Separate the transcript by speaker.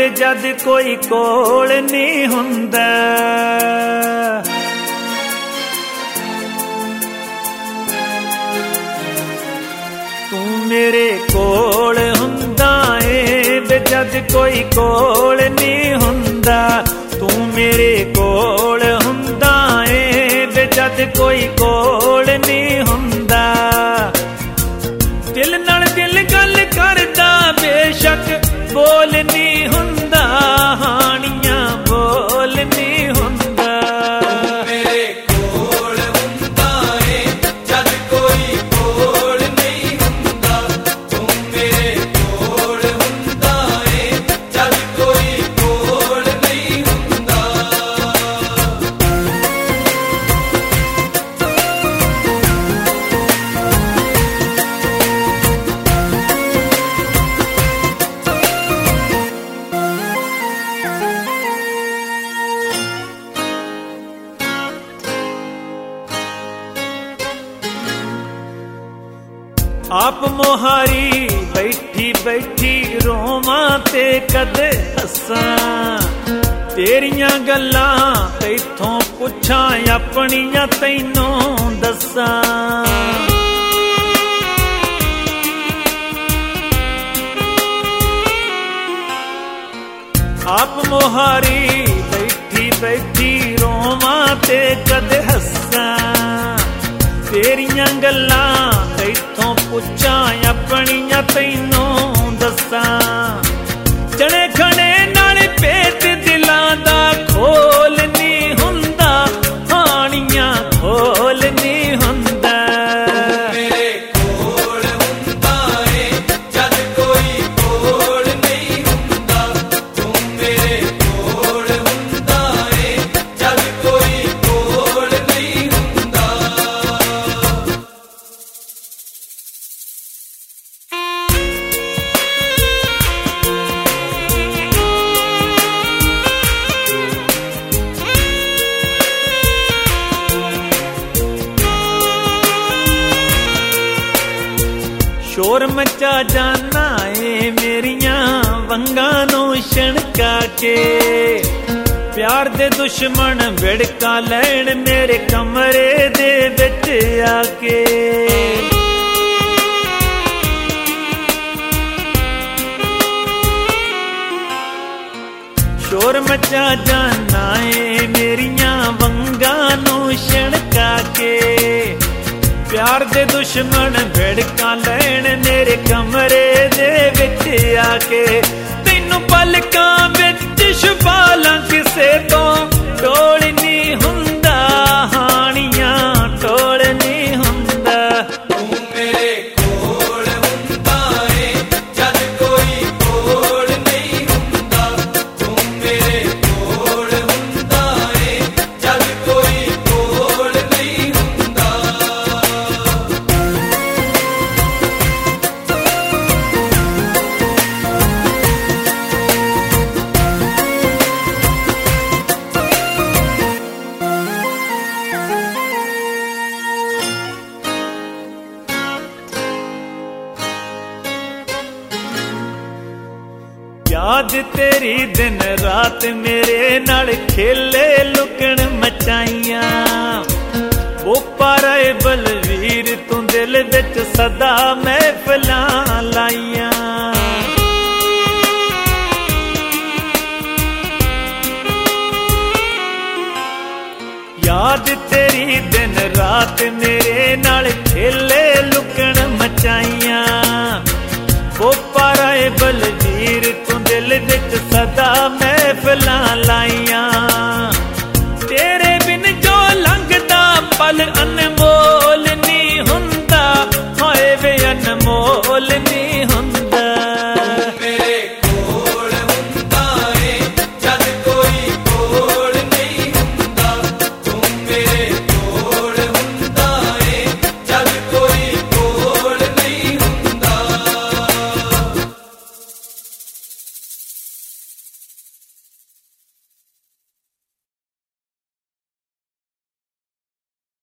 Speaker 1: ਵੇ ਜਦ ਕੋਈ ਕੋਲ ਨਹੀਂ ਹੁੰਦਾ। ਤੂੰ ਮੇਰੇ ਕੋਲ ਹੁੰਦਾ ਏ ਵੇ ਜਦ ਕੋਈ ਕੋਲ ਨਹੀਂ ਹੁੰਦਾ। ਤੂੰ ਮੇਰੇ ਕੋਲ ਹੁੰਦਾ ਏ ਵੇ ਜਦ ਕੋਈ ਕੋਲ ਨਹੀਂ ਹੁੰਦਾ। ਦਿਲ ਨਾਲ ਦਿਲ ਗੱਲ ਕਰਦਾ ਬੇਸ਼ੱਕ ਬੋਲ ਨਹੀਂ ਹੁੰਦਾ, ਹਾਣੀਆਂ ਬੋਲ ਨਹੀਂ ਹੁੰਦਾ।
Speaker 2: ਤੂੰ ਮੇਰੇ ਕੋਲ ਹੁੰਦਾ ਏ ਜਦ ਕੋਈ ਕੋਲ ਨਹੀਂ ਹੁੰਦਾ। ਤੂੰ ਮੇਰੇ ਕੋਲ ਹੁੰਦਾ ਏ ਜਦ ਕੋਈ ਕੋਲ ਨਹੀਂ ਹੁੰਦਾ।
Speaker 1: ਆਪ ਮੁਹਾਰੀ ਬੈਠੀ ਬੈਠੀ ਰੋਵਾਂ ਤੇ ਕਦੇ ਹੱਸਾਂ। ਤੇਰੀਆਂ ਗੱਲਾਂ ਤੈਥੋਂ ਪੁੱਛਾਂ ਆਪਣੀਆਂ ਤੈਨੂੰ ਦੱਸਾਂ। ਆਪ ਮੁਹਾਰੀ ਬੈਠੀ ਬੈਠੀ ਰੋਵਾਂ ਤੇ ਕਦੇ ਹੱਸਾਂ। ਤੇਰੀਆਂ ਗੱਲਾਂ ਤੈਥੋਂ ਪੁੱਛਾਂ ਆਪਣੀਆਂ ਤੈਨੂੰ ਦੱਸਾਂ। ਜਣੇ ਖਣੇ ਨਾਲ ਭੇਤ ਦਿਲਾਂ ਦਾ ਖੋਲ ਨਹੀਂ ਹੁੰਦਾ, ਹਾਣੀਆਂ ਖੋਲ ਨਹੀਂ ਹੁੰਦਾ।
Speaker 2: ਮੇਰੇ ਕੋਲ ਹੁੰਦਾ ਏ ਜਦ ਕੋਈ ਕੋਲ ਨਹੀਂ ਹੁੰਦਾ। ਤੂੰ ਮੇਰੇ ਕੋਲ ਹੁੰਦਾ ਏ ਜਦ ਕੋਈ ਕੋਲ ਨਹੀਂ ਹੁੰਦਾ।
Speaker 1: ਸ਼ੋਰ ਮਚਾ ਜਾਨਾ ਏ ਮੇਰੀਆਂ ਵੰਗਾਂ ਨੂੰ ਛਣਕਾ ਕੇ। ਪਿਆਰ ਦੇ ਦੁਸ਼ਮਣ ਵਿੜਕਾ ਲੈਣ ਮੇਰੇ ਕਮਰੇ ਦੇ ਵਿੱਚ ਆ ਕੇ। ਸ਼ੋਰ ਮਚਾ ਜਾਨਾ ਏ ਮੇਰੀਆਂ ਵੰਗਾਂ ਨੂੰ ਛਣਕਾ ਕੇ। ਪਿਆਰ ਦੇ ਦੁਸ਼ਮਣ ਵਿੜਕਾਂ ਲੈਣ ਮੇਰੇ ਕਮਰੇ ਦੇ ਵਿੱਚ ਆ ਕੇ। ਤੈਨੂੰ ਪਲਕਾਂ ਵਿੱਚ ਛੁਪਾ ਲਾਂ ਕਿਸੇ ਤੋਂ ਟੋਲ ਨਹੀਂ ਹੁੰਦਾ, ਹਾਣੀਆਂ ਟੋਲ ਨਹੀਂ ਹੁੰਦਾ।
Speaker 2: ਤੂੰ ਮੇਰੇ ਕੋਲ ਹੁੰਦਾ ਏ ਜਦ ਕੋਈ ਕੋਲ ਨਹੀਂ ਹੁੰਦਾ। ਤੂੰ ਮੇਰੇ ਕੋਲ ਹੁੰਦਾ ਏ ਜਦ ਕੋਈ ਕੋਲ ਨਹੀਂ ਹੁੰਦਾ।
Speaker 1: ਯਾਦ ਤੇਰੀ ਦਿਨ ਰਾਤ ਮੇਰੇ ਨਾਲ ਖੇਲੇ ਲੁਕਣ ਮਚਾਈਆਂ। ਉਹ ਪਾਰੇ ਬਲਵੀਰ ਤੂੰ ਦਿਲ ਵਿੱਚ ਸਦਾ ਮਹਿਫਲਾਂ ਲਾਈਆਂ। ਯਾਦ ਤੇਰੀ ਦਿਨ ਰਾਤ ਮੇਰੇ ਨਾਲ ਖੇਲੇ ਲੁਕਣ ਮਚਾਈਆਂ। ਉਹ ਪਾਰੇ ਬਲਵੀਰ ਤੂੰ ਦਿਲ ਵਿੱਚ ਸਦਾ ਮਹਿਫਲਾਂ ਲਾਈਆਂ। ਤੇਰੇ ਬਿਨ ਜੋ ਲੰਘਦਾ ਪਲ ਅਨਮੋਲ ਨਹੀਂ ਹੁੰਦਾ, ਹਾਏ ਵੇ ਅਨਮੋਲ ਨਹੀਂ